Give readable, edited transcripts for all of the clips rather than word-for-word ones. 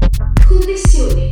Connessione.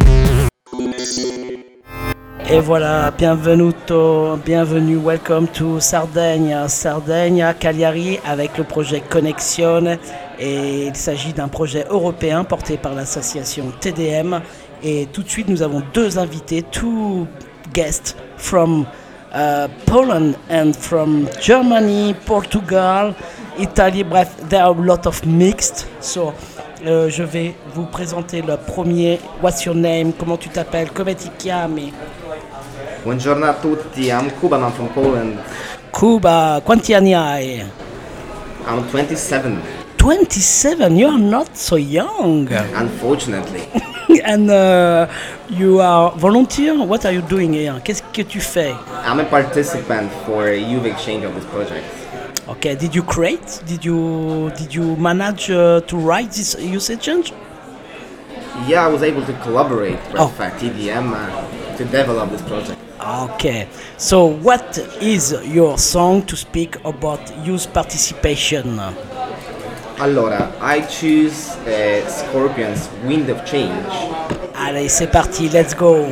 Et voilà, bienvenue, welcome to Sardaigne, Cagliari avec le projet Connexione. Et il s'agit d'un projet européen porté par l'association TDM. Et tout de suite, nous avons deux invités, two guests from Poland and from Germany, Portugal, Italy. Bref, there are a lot of mixed. So, je vais vous présenter le premier. What's your name? Comment tu t'appelles? Come ti chiami? Buongiorno a tutti, I'm Kuba, I'm from Poland. Cuba, quanti anni hai? I'm 27, 27, you're not so young. unfortunately. And you are volunteer? What are you doing here? Qu'est-ce que tu fais? I'm a participant for a youth exchange of this project. Okay, did you create? Did you manage to write this usage? Yeah, I was able to collaborate with Oh. TDM to develop this project. Okay, so what is your song to speak about youth participation? Allora, I choose Scorpions' Wind of Change. Allez, c'est parti, let's go.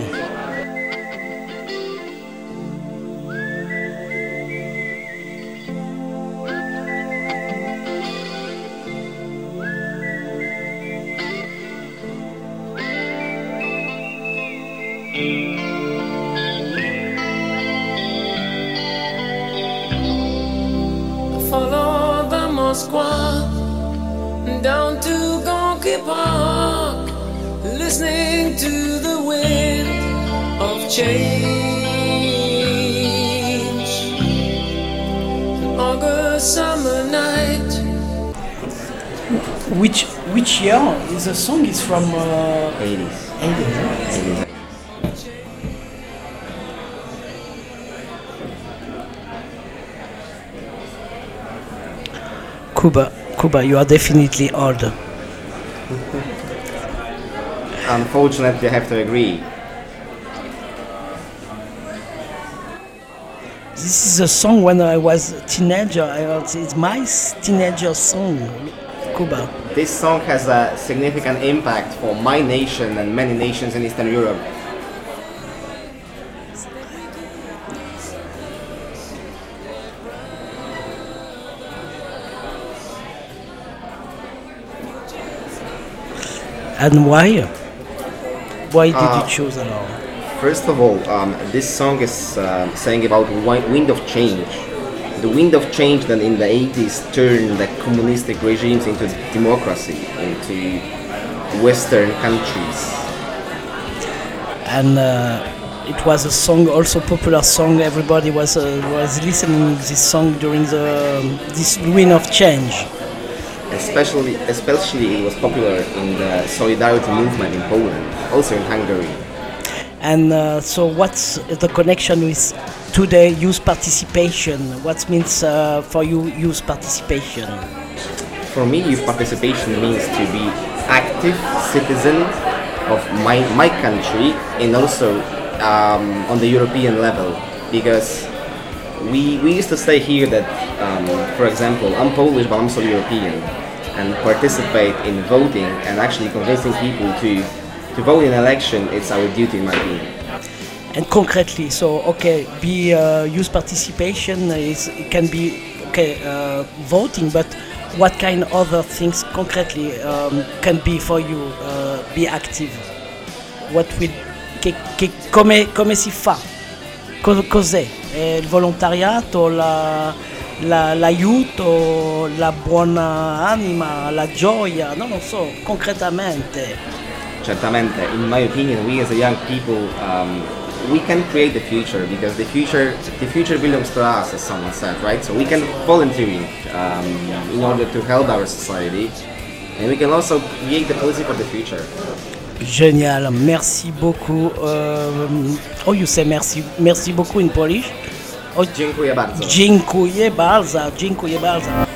Follow the Moskwa down to Gonky Park, listening to the wind of change. An August summer night. Which year is the song? Is from 80s. 80s. Cuba, you are definitely old. Unfortunately, I have to agree. This is a song when I was a teenager. It's my teenager song, Cuba. This song has a significant impact for my nation and many nations in Eastern Europe. And why? Why did you choose it all? First of all, this song is saying about wind of change. The wind of change that in the 80s turned the communistic regimes into democracy, into Western countries. And it was a song, also popular song. Everybody was listening to this song during this wind of change. Especially it was popular in the Solidarity movement in Poland, also in Hungary. And so what's the connection with today youth participation? What means for you youth participation? For me, youth participation means to be active citizen of my country and also on the European level, because we used to say here that, for example, I'm Polish but I'm also European, and participate in voting and actually convincing people to vote in election, it's our duty in my opinion. And concretely, so be youth participation it can be voting, but what kind of other things concretely can be for you be active? What will come si fa? Cos'è? Il volontariato, l'aiuto, la buona anima, la gioia? Non lo so, concretamente. Certamente, in my opinion, we as a young people, we can create the future, because the future belongs to us, as someone said, right? So we can volunteer in order to help our society, and we can also create the policy for the future. Génial, merci beaucoup. Oh, you say merci beaucoup in Polish? Dziękuję bardzo. Dziękuję bardzo.